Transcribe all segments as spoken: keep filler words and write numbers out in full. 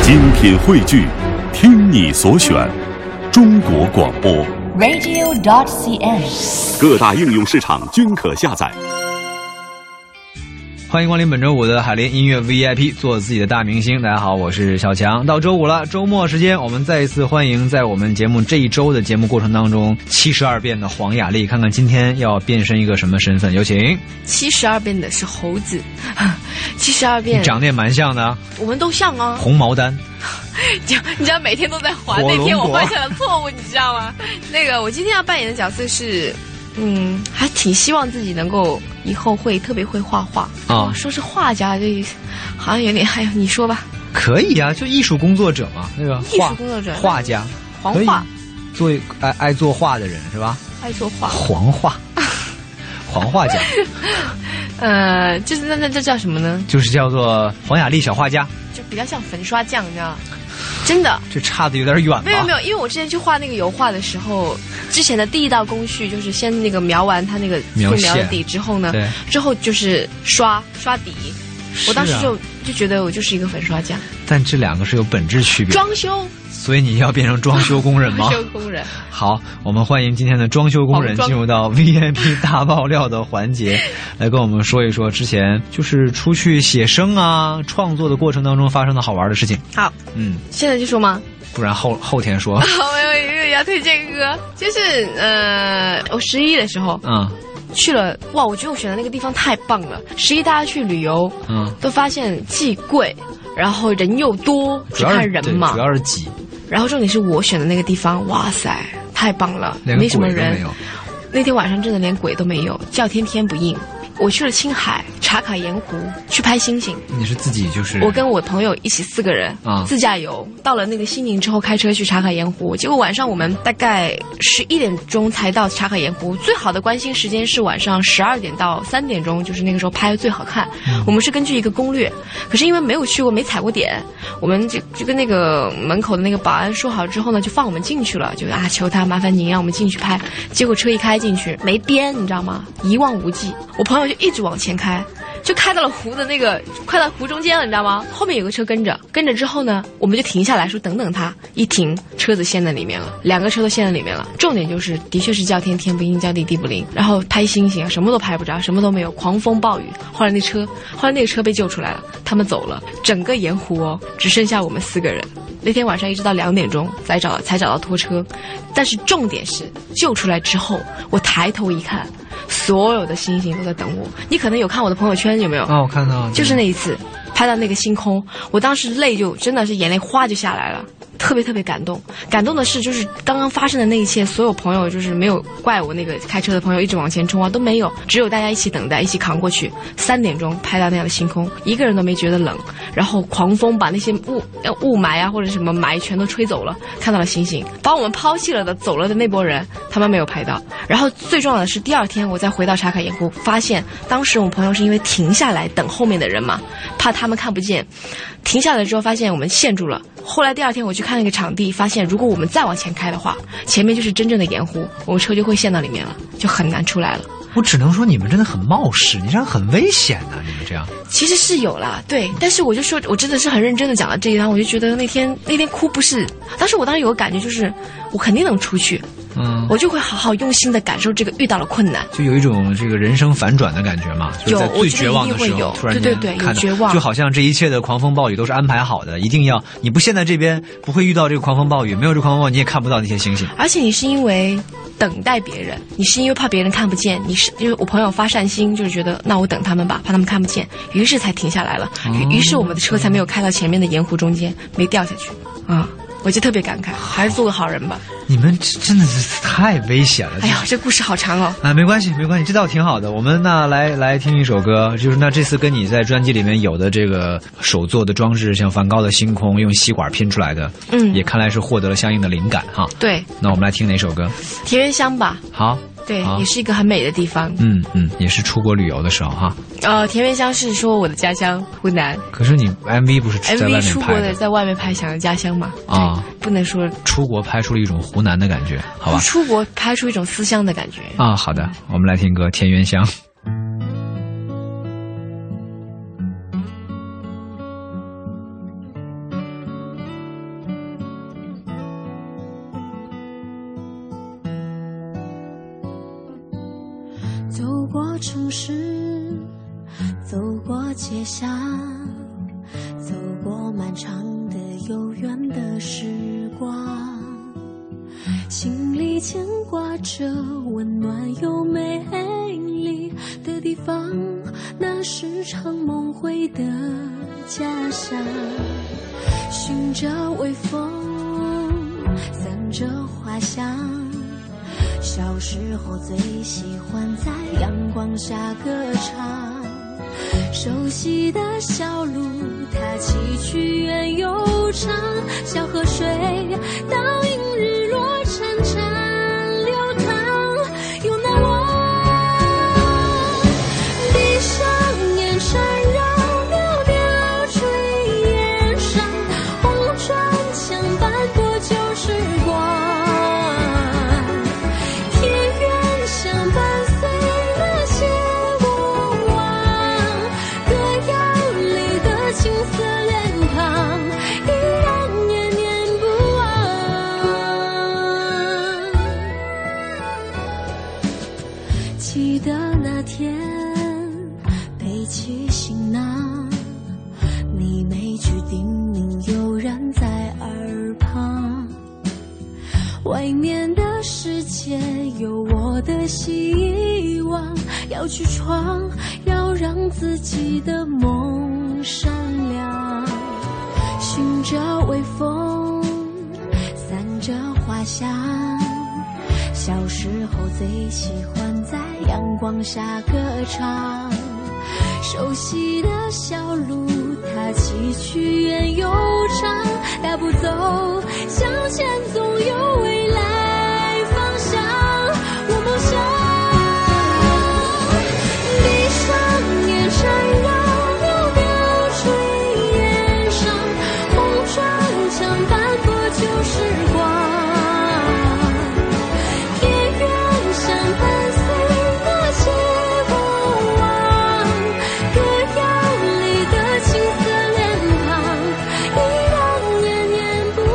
精品汇聚，听你所选，中国广播 radio dot c n， 各大应用市场均可下载。 欢迎光临本周五的海联音乐 V I P， 做自己的大明星。大家好，我是小强。到周五了，周末时间，我们再一次欢迎在我们节目这一周的节目过程当中七十二变的黄雅莉，看看今天要变身一个什么身份。有请。 七十二变的是猴子，七十二变长得也蛮像的， 我们都像啊。 红毛丹， 你你知道每天都在滑，那天我犯下了错误，你知道吗？那个我今天要扮演的角色是。嗯，还挺希望自己能够以后会特别会画画啊。说是画家，这好像有点，哎呦，你说吧。 可以啊，就艺术工作者嘛，那个艺术工作者， 画家， 黄画， 做爱爱作画的人是吧？ 爱作画， 黄画，黄画家。 呃，就是那那这叫什么呢？ 就是叫做黄雅莉小画家， 就比较像粉刷匠，你知道吗？真的， 这差的有点远吧？ 没有没有，因为我之前去画那个油画的时候，之前的第一道工序就是先那个描完它那个素描的底之后呢，之后就是刷刷底。我当时就、啊、就觉得我就是一个粉刷匠。 但这两个是有本质区别。 装修。 所以你要变成装修工人吗？ 装修工人。 好，我们欢迎今天的装修工人进入到 V I P 大爆料的环节，来跟我们说一说之前就是出去写生啊、创作的过程当中发生的好玩的事情。 好，嗯，现在就说吗？ 不然后后天说。 好，我有一个要推荐歌，就是呃，我十一的时候，嗯。去了哇！我觉得我选的那个地方太棒了。十一大家去旅游，嗯，都发现既贵，然后人又多，只看人嘛， 主要是挤。 然后重点是我选的那个地方，哇塞，太棒了，没什么人。那天晚上真的连鬼都没有，叫天天不应。我去了青海茶卡盐湖去拍星星。 你是自己就是我跟我朋友一起四个人啊，自驾游到了那个西宁之后开车去茶卡盐湖，结果晚上我们大概十一点钟才到茶卡盐湖。最好的观星时间是晚上十二点到三点钟，就是那个时候拍的最好看。嗯、我们是根据一个攻略，可是因为没有去过没踩过点，我们就就跟那个门口的那个保安说好之后呢，就放我们进去了，就啊求他麻烦您让我们进去拍。结果车一开进去没边，你知道吗？一望无际。我朋友就一直往前开，就开到了湖的那个，快到湖中间了，你知道吗？后面有个车跟着，跟着之后呢，我们就停下来说等等他。一停，车子陷在里面了，两个车都陷在里面了。重点就是，的确是叫天天不应，叫地地不灵。然后拍星星，什么都拍不着，什么都没有，狂风暴雨。后来那车，后来那个车被救出来了，他们走了，整个盐湖哦，只剩下我们四个人。那天晚上一直到两点钟才找才找到拖车，但是重点是救出来之后，我抬头一看。所有的星星都在等我。你可能有看我的朋友圈，有没有？ 啊，我看到， 就是那一次拍到那个星空，我当时泪就真的是眼泪哗就下来了，特别特别感动。感动的是，就是刚刚发生的那一切，所有朋友就是没有怪我那个开车的朋友一直往前冲啊，都没有，只有大家一起等待，一起扛过去。三点钟拍到那样的星空，一个人都没觉得冷，然后狂风把那些雾雾霾啊或者什么霾全都吹走了，看到了星星。把我们抛弃了的走了的那波人，他们没有拍到。然后最重要的是，第二天我再回到茶卡盐湖，发现当时我们朋友是因为停下来等后面的人嘛，怕他们看不见，停下来之后发现我们陷住了。后来第二天我去看那个场地，发现如果我们再往前开的话，前面就是真正的盐湖，我们车就会陷到里面了，就很难出来了。 我只能说你们真的很冒失，你这样很危险的、啊，你们这样。 其实是有啦，对，但是我就说，我真的是很认真的讲了这一趟，我就觉得那天那天哭不是，当时我当时有个感觉就是，我肯定能出去。嗯，我就会好好用心的感受这个遇到了困难， 就有一种这个人生反转的感觉嘛。 有， 在最绝望的时候，突然间对对对，有绝望， 就好像这一切的狂风暴雨都是安排好的，一定要你不陷在这边，不会遇到这个狂风暴雨，没有这个狂风暴雨，你也看不到那些星星。 而且你是因为等待别人，你是因为怕别人看不见，你是因为我朋友发善心，就是觉得那我等他们吧，怕他们看不见，于是才停下来了。哦、于是我们的车才没有开到前面的盐湖中间，没掉下去啊。我就特别感慨，还是做个好人吧。 你们真的是太危险了！ 哎呀，这故事好长哦。 啊，没关系，没关系，这倒挺好的。我们那来来听一首歌，就是那这次跟你在专辑里面有的这个手做的装置，像梵高的星空，用吸管拼出来的，嗯，也看来是获得了相应的灵感哈。 对， 那我们来听哪首歌？ 田园乡吧。 好。 对，也是一个很美的地方。 嗯嗯，也是出国旅游的时候哈。 呃，田园乡是说我的家乡湖南。 可是你 M V 不是在外面拍的 ？M V 出国的，在外面拍，想要家乡嘛？啊，不能说出国拍出了一种湖南的感觉，好吧？ 出国拍出一种思乡的感觉。 啊，好的，我们来听歌《田园乡》。 走过城市，走过街巷，走过漫长的悠远的时光，心里牵挂着温暖又美丽的地方，那是场梦回的家乡。寻着微风，散着花香，小时候最喜欢在阳光下歌唱，熟悉的小路，它崎岖远又长，小河水倒映日落潺潺流淌，又难忘。闭上眼缠绕袅袅炊烟上，红砖墙斑驳旧时光，田园相伴随那些过往，歌谣里的青涩脸庞依然念念不忘。记得那天背起行囊，你每句叮咛悠然在耳旁，外面的世界有我的希望，要去闯，要让自己的梦闪亮。寻着微风，散着花香，小时候最喜欢在阳光下歌唱，熟悉的小路，它崎岖远又长，大步走，向前总有未来方向。我梦想闭上眼缠绕袅袅炊烟上，红砖墙斑驳旧时光，田园相伴随那些过往，歌谣里的青涩脸庞依然念念不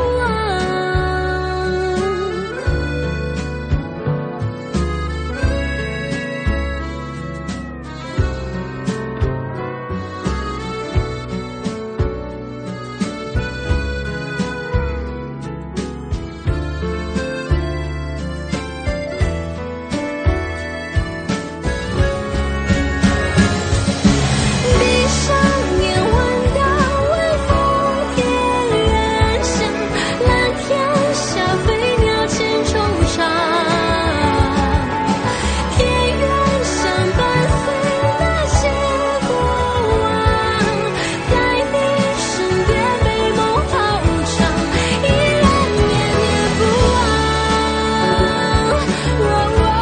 闭上眼闻到微风田园香，蓝天下飞鸟牵惆怅，田园相伴随那些过往，在你身边美梦好长，依然念念不忘，不忘。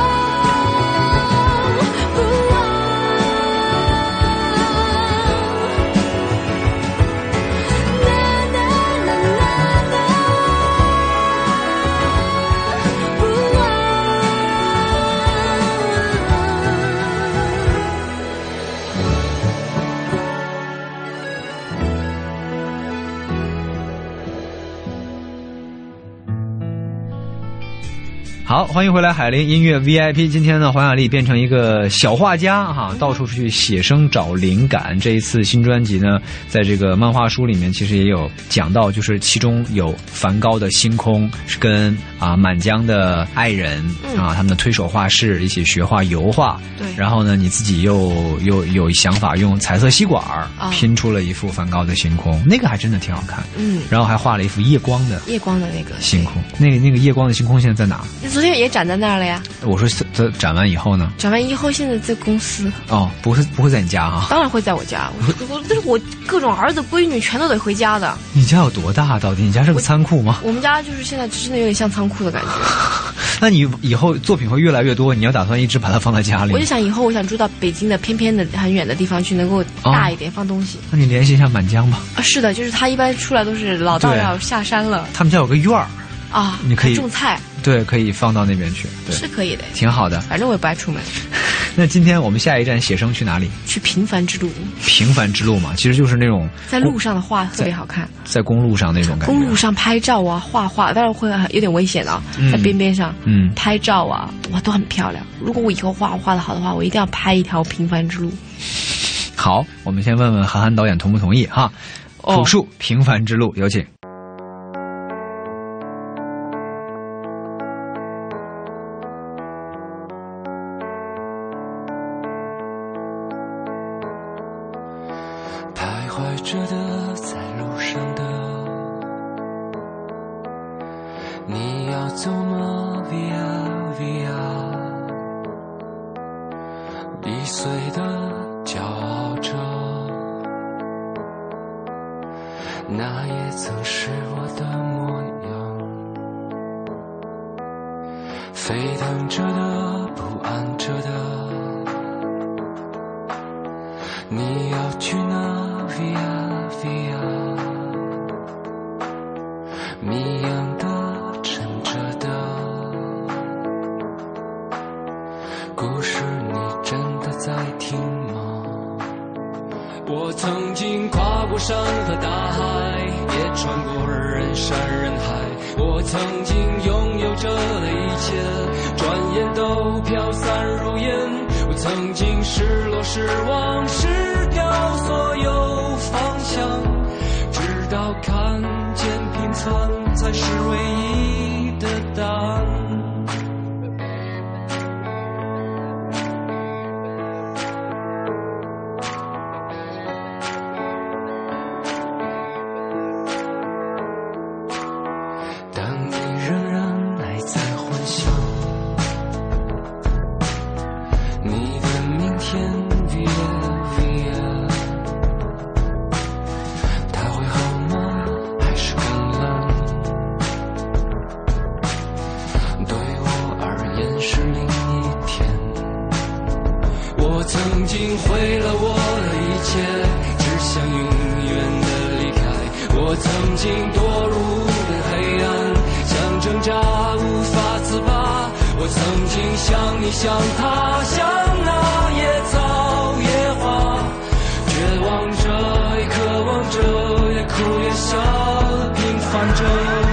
好，欢迎回来海林音乐 V I P。今天呢，黄雅莉变成一个小画家哈，到处去写生找灵感。这一次新专辑呢，在这个漫画书里面其实也有讲到，就是其中有梵高的《星空》是跟啊满江的爱人、嗯、啊他们的推手画室一起学画油画。 对。 然后呢，你自己又又有想法用彩色吸管、哦、拼出了一幅梵高的星空，那个还真的挺好看。 嗯。 然后还画了一幅夜光的夜光的那个星空，那个那个夜光的星空现在在哪？ 昨天也展在那儿了呀。 我说这展完以后呢？ 展完以后现在在公司。 哦，不是不会在你家啊？ 当然会在我家，我我但是我各种儿子闺女全都得回家的。 你家有多大？到底你家是个仓库吗？ 我, 我们家就是现在真的有点像仓库的感觉。 那你以后作品会越来越多，你要打算一直把它放在家里？ 我就想以后我想住到北京的偏偏的很远的地方去，能够大一点、哦、放东西。 那你联系一下满江吧。 啊，是的，就是他一般出来都是老道要下山了。 他们家有个院儿啊， 你可以种菜。 对，可以放到那边去，对， 是可以的， 挺好的。 反正我也不爱出门。 那今天我们下一站写生去哪里？ 去平凡之路。 平凡之路嘛，其实就是那种在路上的画特别好看， 在, 在公路上那种感觉。 公路上拍照啊，画画，当然会有点危险啊， 嗯、 在边边上， 嗯， 拍照啊，哇，都很漂亮。如果我以后画画的好的话，我一定要拍一条平凡之路。 好，我们先问问韩寒导演同不同意哈？朴树、哦、平凡之路，有请。 着的在路上的，你要走吗 ？Via Via， 易碎的骄傲着，那也曾是我的模样。沸腾着的，不安着的，你要去哪 ？Via Via， 谜样的，沉着的，故事你真的在听吗？我曾经跨过山和大海，也穿过人山人海。我曾经拥有着的一切，转眼都飘散如烟。我曾经失落失望失掉所有方向，直到看见平凡才是唯一的答案。当你仍然还在幻想你的明天 Via Via， 它会好吗？还是更冷？对我而言是另一天。我曾经毁了我的一切，只想永远的离开。我曾经堕入黑暗，想挣扎无法自拔。我曾经像你像他像那野草野花，绝望着也渴望着，也哭也笑平凡着。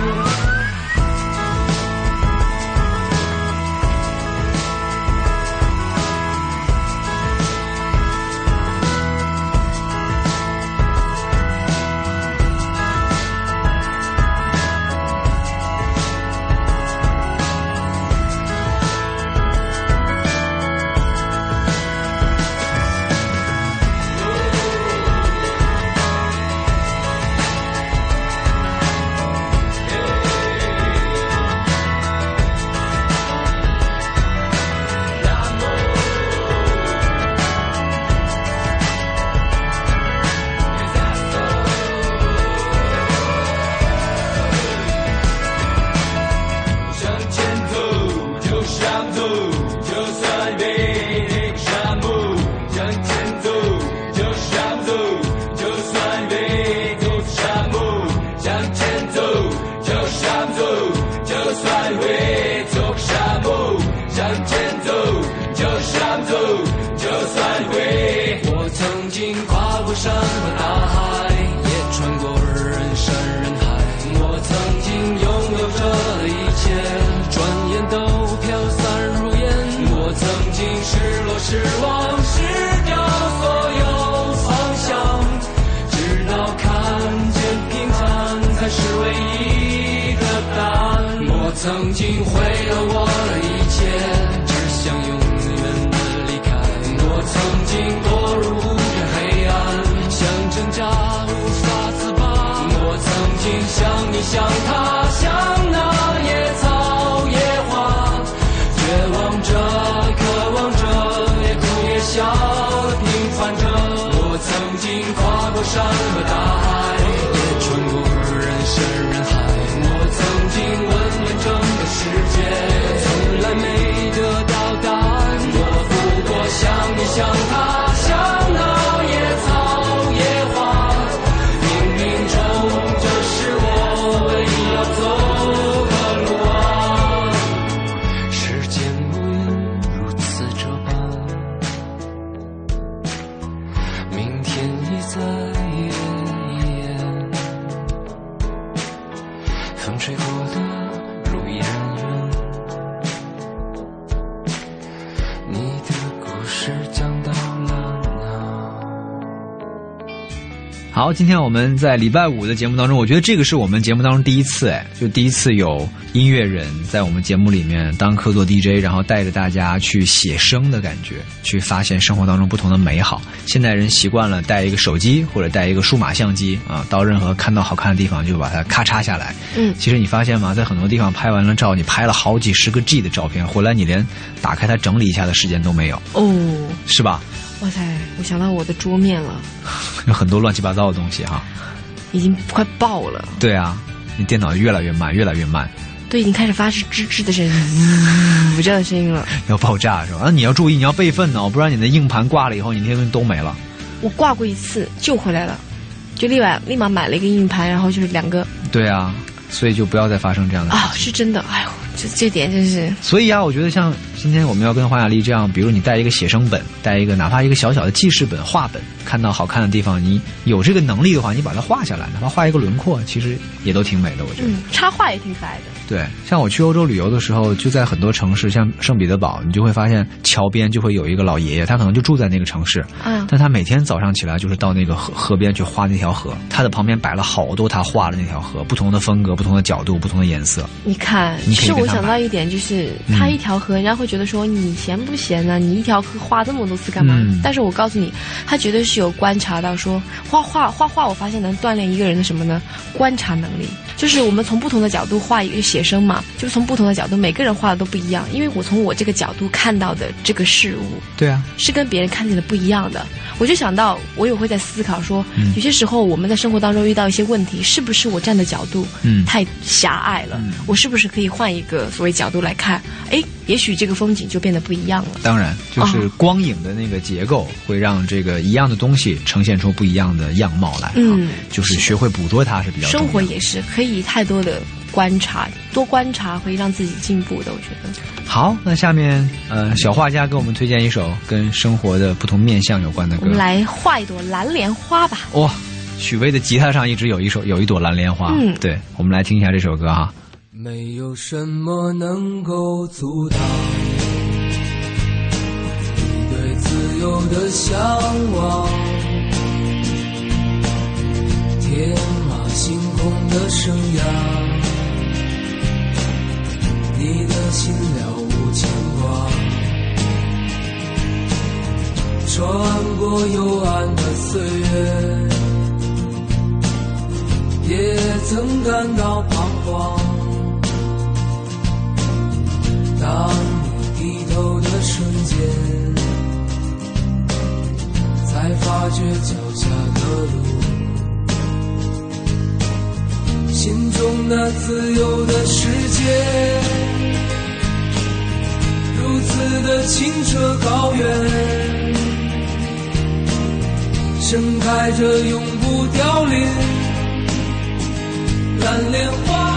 山和大海，也穿过人山人海。我曾经拥有着的一切，转眼都飘散如烟。我曾经失落失望失掉所有方向，直到看见平凡才是唯一的答案。我曾经毁了我的一切，只想永远的离开。我曾经堕入黑暗，挣扎无法自拔。我曾经像你像他像那野草野花，绝望着渴望着，也哭也笑的平凡着。我曾经跨过山和大海，也穿过人山人海。我曾经问遍整个世界，从来没得到答案。我不过像你像他像那野草这是我唯一要走风吹过的如意人缘，你的故事讲到了哪？ 好，今天我们在礼拜五的节目当中，我觉得这个是我们节目当中第一次，哎，就第一次有音乐人在我们节目里面当客座 D J， 然后带着大家去写生的感觉，去发现生活当中不同的美好。现代人习惯了带一个手机或者带一个数码相机啊，到任何看到好看的地方就把它咔嚓下来。 嗯， 其实你发现吗，在很多地方拍完了照，你拍了好几十个 G 的照片，回来你连打开它整理一下的时间都没有。 哦， 是吧？ 哇塞，我想到我的桌面了， 有很多乱七八糟的东西哈， 已经快爆了。 对啊，你电脑越来越慢，越来越慢。 对，已经开始发出吱吱的声音，呜这样的声音了， 要爆炸是吧？啊，你要注意，你要备份哦，不然你的硬盘挂了以后，你那些东西都没了。 我挂过一次，救回来了，就立马立马买了一个硬盘，然后就是两个。 对啊，所以就不要再发生这样的事情。 啊，是真的，哎呦，这这点真是。 所以啊，我觉得像今天我们要跟黄雅莉这样，比如你带一个写生本，带一个哪怕一个小小的记事本、画本，看到好看的地方，你有这个能力的话，你把它画下来，哪怕画一个轮廓，其实也都挺美的，我觉得。 嗯，插画也挺可爱的。 对，像我去欧洲旅游的时候，就在很多城市，像圣彼得堡，你就会发现桥边就会有一个老爷爷，他可能就住在那个城市， 嗯， 但他每天早上起来就是到那个河河边去画那条河，他的旁边摆了好多他画的那条河，不同的风格、不同的角度、不同的颜色。 你看，其实我想到一点，就是他一条河，人家会觉得说你闲不闲呢？你一条河画这么多次干嘛？ 嗯、 但是我告诉你，他绝对是有观察到说，画画画画，我发现能锻炼一个人的什么呢？观察能力。就是我们从不同的角度画一个写生嘛，就是从不同的角度，每个人画的都不一样，因为我从我这个角度看到的这个事物， 对啊， 是跟别人看见的不一样的。我就想到，我也会在思考说，嗯、有些时候我们在生活当中遇到一些问题，是不是我站的角度嗯太狭隘了？嗯、我是不是可以换一个所谓角度来看？哎，也许这个风景就变得不一样了。 当然，就是光影的那个结构会让这个一样的东西呈现出不一样的样貌来。嗯，就是学会捕捉它是比较重要的。 生活也是可以太多的观察，多观察会让自己进步的，我觉得。 好，那下面呃，小画家给我们推荐一首跟生活的不同面向有关的歌。 我们来画一朵蓝莲花吧。 哇、哦，许巍的吉他上一直有一首有一朵蓝莲花。嗯，对，我们来听一下这首歌哈。 没有什么能够阻挡你对自由的向往，天马行空的生涯，你的心了无牵挂，穿过幽暗的岁月，也曾感到彷徨。当你低头的瞬间，才发觉脚下的路，心中那自由的世界，如此的清澈高远，盛开着永不凋零蓝莲花。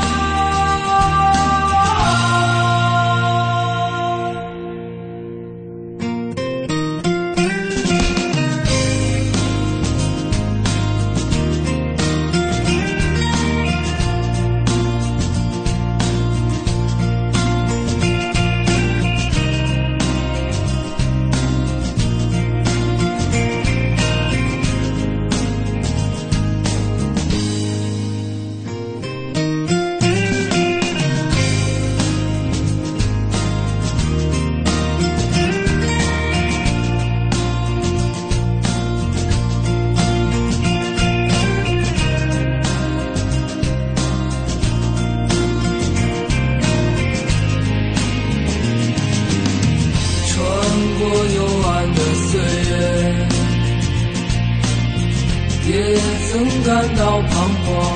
也曾感到彷徨，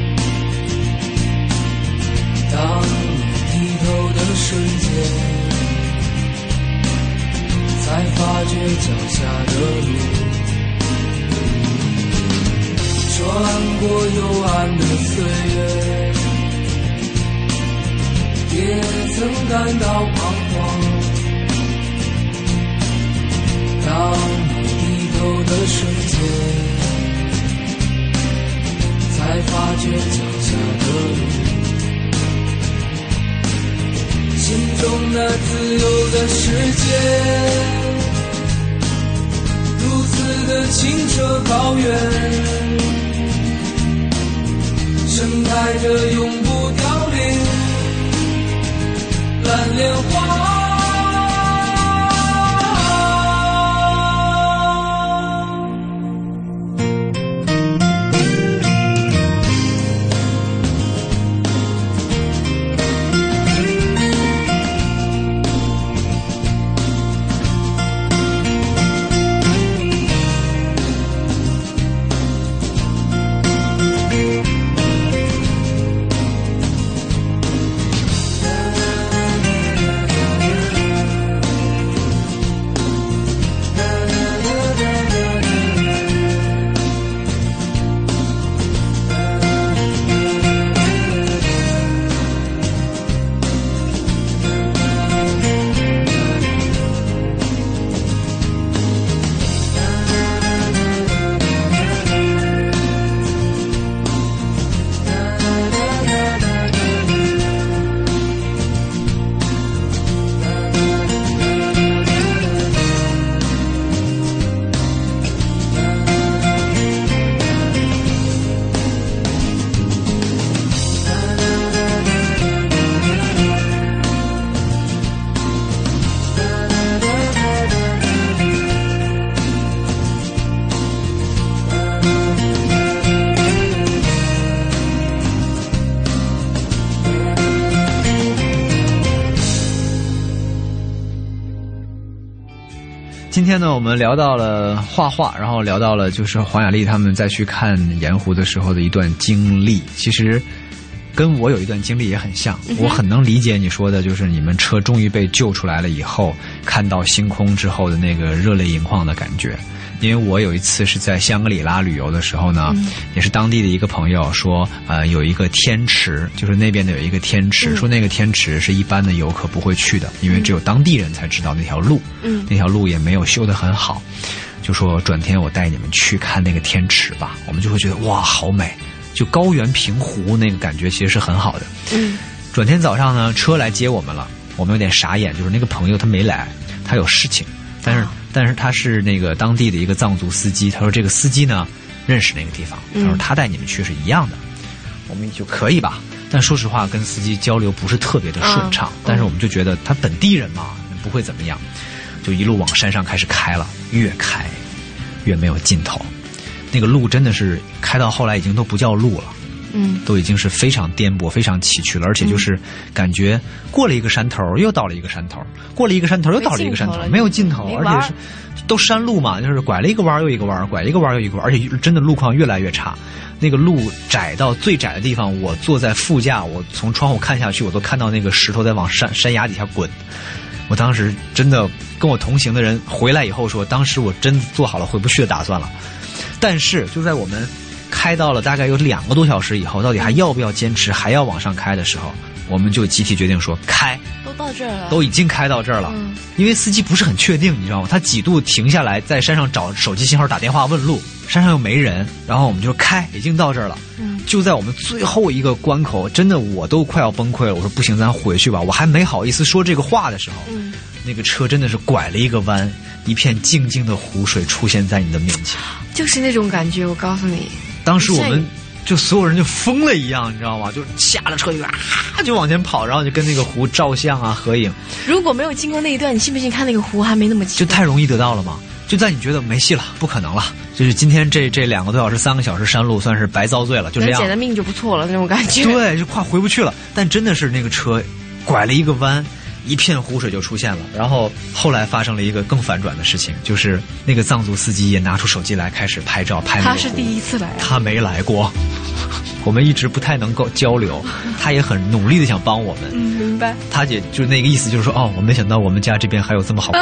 当你低头的瞬间，才发觉脚下的路，穿过幽暗的岁月，也曾感到彷徨，当你低头的瞬间，才发觉脚下的路。 自由的世界，如此的清澈高远，盛开着永不凋零蓝莲花。 今天呢，我们聊到了画画，然后聊到了就是黄雅莉他们再去看盐湖的时候的一段经历。其实跟我有一段经历也很像，嗯、我很能理解你说的，就是你们车终于被救出来了以后，看到星空之后的那个热泪盈眶的感觉。因为我有一次是在香格里拉旅游的时候呢，嗯、也是当地的一个朋友说，呃，有一个天池，就是那边的有一个天池，嗯、说那个天池是一般的游客不会去的，因为只有当地人才知道那条路，嗯，那条路也没有修得很好，就说转天我带你们去看那个天池吧，我们就会觉得哇，好美，就高原平湖那个感觉其实是很好的。嗯，转天早上呢，车来接我们了，我们有点傻眼，就是那个朋友他没来，他有事情，但是。啊但是他是那个当地的一个藏族司机，他说这个司机呢认识那个地方，他说他带你们去是一样的，我们就可以吧。但说实话跟司机交流不是特别的顺畅，嗯、但是我们就觉得他本地人嘛，不会怎么样，就一路往山上开始开了，越开越没有尽头，那个路真的是开到后来已经都不叫路了。嗯，都已经是非常颠簸、非常崎岖了，而且就是感觉过了一个山头，又到了一个山头，过了一个山头，又到了一个山头，没有尽头，而且是都山路嘛，就是拐了一个弯又一个弯，拐一个弯又一个弯，而且真的路况越来越差。那个路窄到最窄的地方，我坐在副驾，我从窗户看下去，我都看到那个石头在往山山崖底下滚。我当时真的跟我同行的人回来以后说，当时我真做好了回不去的打算了。但是就在我们开到了大概有两个多小时以后，到底还要不要坚持，还要往上开的时候，我们就集体决定说开。 都到这儿了， 都已经开到这儿了。嗯，因为司机不是很确定，你知道吗？他几度停下来在山上找手机信号打电话问路，山上又没人，然后我们就开，已经到这儿了。嗯，就在我们最后一个关口，真的我都快要崩溃了。我说不行，咱回去吧。我还没好意思说这个话的时候，嗯，那个车真的是拐了一个弯，一片静静的湖水出现在你的面前， 就是那种感觉。我告诉你。 当时我们就所有人就疯了一样，你知道吗？就下了车就啊就往前跑，然后就跟那个湖照相啊合影。 如果没有经过那一段，你信不信看那个湖还没那么近？ 就太容易得到了嘛。就在你觉得没戏了，不可能了，就是今天这这两个多小时、三个小时山路算是白遭罪了，就这样。 捡了命就不错了那种感觉。 对，就快回不去了。但真的是那个车拐了一个弯。一片湖水就出现了，然后后来发生了一个更反转的事情，就是那个藏族司机也拿出手机来开始拍照拍那个湖。 他是第一次来， 他没来过，我们一直不太能够交流，他也很努力的想帮我们。 嗯，明白。 他也就那个意思，就是说哦，我没想到我们家这边还有这么好。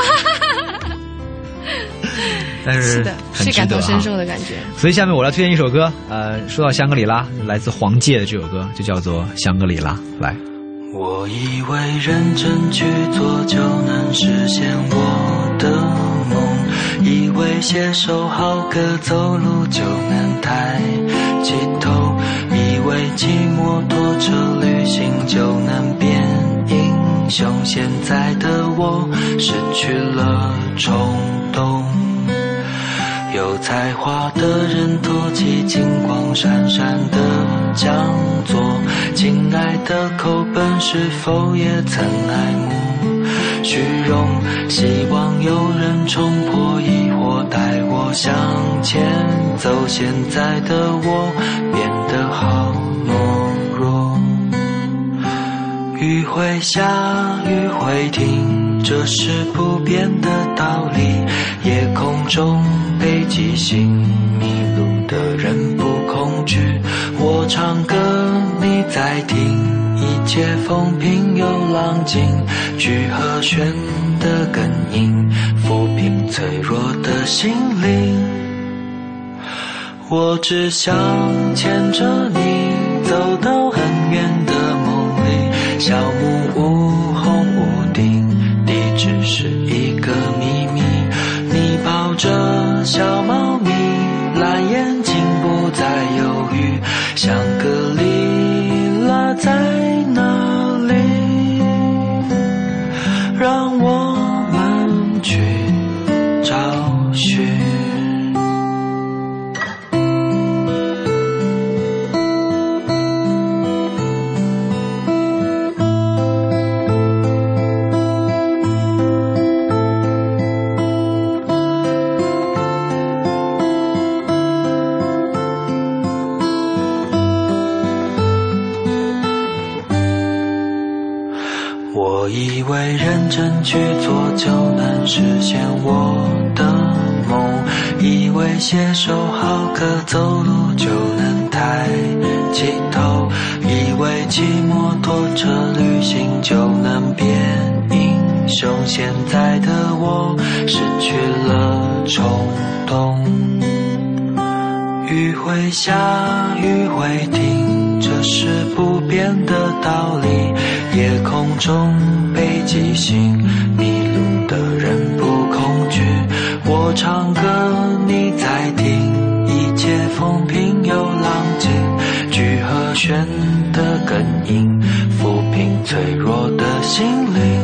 但是是的，是感同身受的感觉。 所以下面我来推荐一首歌，呃，说到香格里拉，来自黄玠的这首歌就叫做《香格里拉》，来。 我以为认真去做就能实现我的梦，以为写首好歌走路就能抬起头，以为骑摩托车旅行就能变英雄，现在的我失去了冲动。有才华的人托起金光闪闪的讲座，亲爱的口本是否也曾爱慕虚荣？希望有人冲破疑惑，带我向前走。现在的我变得好懦弱，雨会下，雨会停，这是不变的道理。夜空中北极星，迷路的人不恐惧。我唱歌，你在听，一切风平又浪静。聚和弦的根音，抚平脆弱的心灵。我只想牵着你走到很远的梦里，小木屋红屋顶，地址是一个秘密。你抱着小猫咪，蓝眼睛不再犹豫，香格里拉在哪里？让我们去找寻。我以为认真去做就能实现我的梦，以为写首好歌走路就能抬起头，以为骑摩托车旅行就能变英雄。现在的我失去了冲动，雨会下，雨会停，这是不变的道理。夜空中北极星，迷路的人不恐惧。我唱歌，你在听，一切风平又浪静。聚和弦的根音，抚平脆弱的心灵。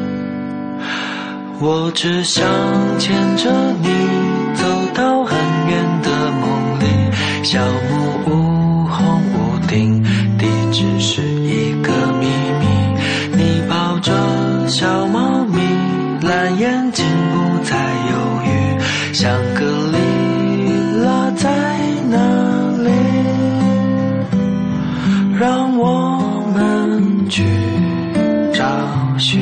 我只想牵着你走到很远的梦里，小木屋红屋顶，地址是一个秘密。你抱着小猫咪，蓝眼睛不再犹豫，香格里拉在哪里？让我们去找寻。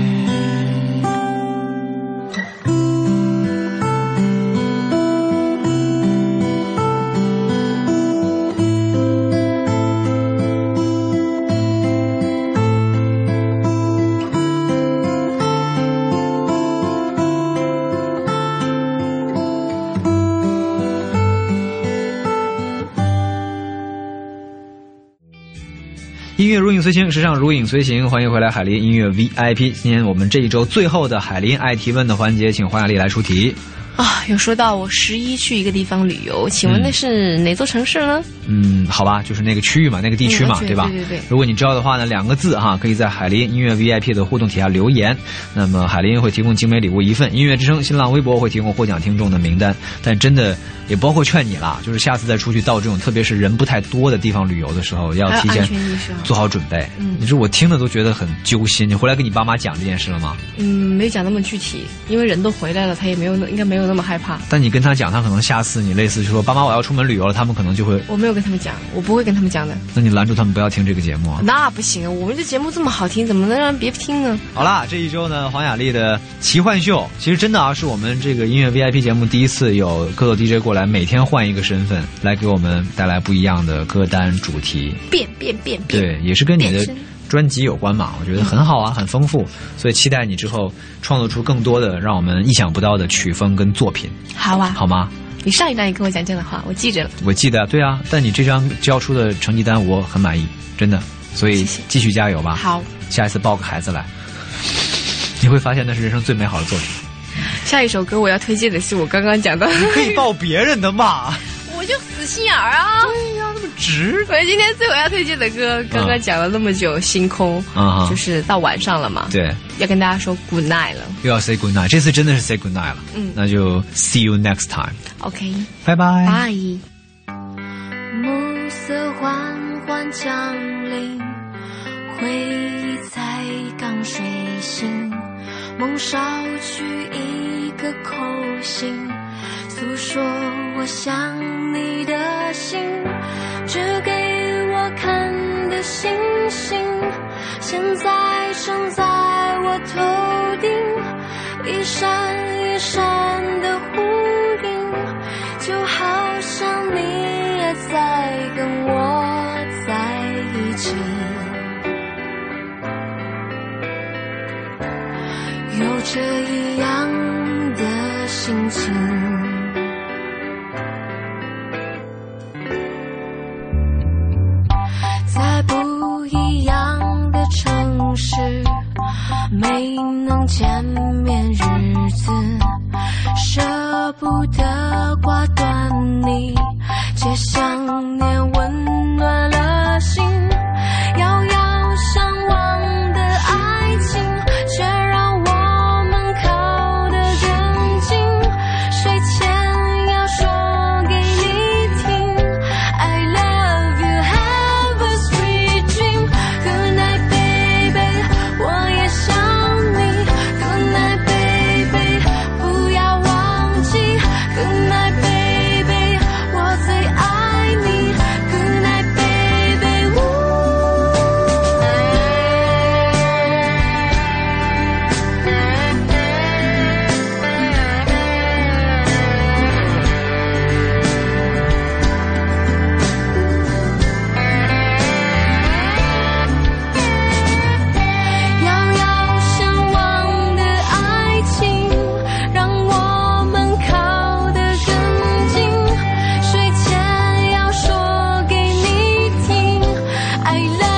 音乐如影随形，时尚如影随形，欢迎回来海林音乐 V I P。今天我们这一周最后的海林爱提问的环节，请黄雅莉来出题。 啊，有说到我十一去一个地方旅游，请问那是哪座城市呢？ 嗯，好吧，就是那个区域嘛，那个地区嘛， 嗯、 对吧？ 对对对。 如果你知道的话呢，两个字哈，可以在海林音乐 V I P 的互动底下留言。那么海林会提供精美礼物一份，音乐之声新浪微博会提供获奖听众的名单。但真的也包括劝你啦，就是下次再出去到这种特别是人不太多的地方旅游的时候，要提前做好准备。嗯，你说我听了都觉得很揪心。你回来跟你爸妈讲这件事了吗？ 嗯，没讲那么具体，因为人都回来了，他也没有应该没有那么害怕。 但你跟他讲，他可能下次你类似就说爸妈我要出门旅游了，他们可能就会。 我没有跟他们讲，我不会跟他们讲的。 那你拦住他们不要听这个节目啊？ 那不行，我们这节目这么好听，怎么能让别听呢？ 好啦，这一周呢，黄雅莉的奇幻秀，其实真的啊，是我们这个音乐 V I P 节目第一次有各个 D J 过来，每天换一个身份来给我们带来不一样的歌单主题， 变变变变， 对，也是跟你的专辑有关嘛，我觉得很好啊，很丰富，所以期待你之后创作出更多的让我们意想不到的曲风跟作品。 好啊， 好吗？ 你上一张也跟我讲这样的话，我记着了。 我记得，对啊，但你这张交出的成绩单我很满意，真的，所以继续加油吧。 好， 下一次抱个孩子来，你会发现那是人生最美好的作品。 下一首歌我要推荐的是我刚刚讲的， 你可以抱别人的嘛。 我我就死心眼儿啊！ 对呀，那么直。 我今天最后要推荐的歌，刚刚讲了那么久，星空啊，就是到晚上了嘛， 对， 要跟大家说 good night 了， 又要 say good night， 这次真的是 say good night 了，嗯，那就 see you next time。OK， 拜拜。 拜。 暮色缓缓降临，回忆才刚睡醒，梦捎去一个口信，诉说我想你的心，指给我看的星星，现在升在我头顶，一闪一闪的呼应，就好像你也在跟我在一起，有着一样的心情。在不一样的城市，没能见面日子，舍不得挂断你，却想念温暖了心，遥遥相望的爱情，却让我们靠得更近，睡前要说给你听 I love you, have a sweet dream, good night baby, 我也想你 good night baby, 不要忘记 good night baby, 我最爱你 good night baby, 呜遥遥相望的爱情，让我们靠得更近，睡前要说给你听 I love